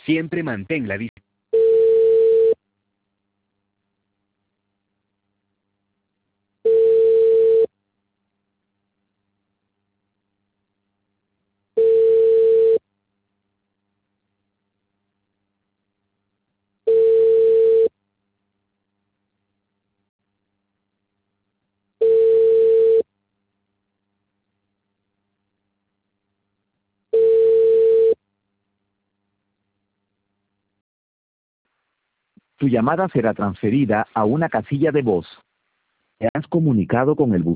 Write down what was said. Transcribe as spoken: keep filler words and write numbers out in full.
Siempre mantén la distancia. Tu llamada será transferida a una casilla de voz. Te has comunicado con el buzón.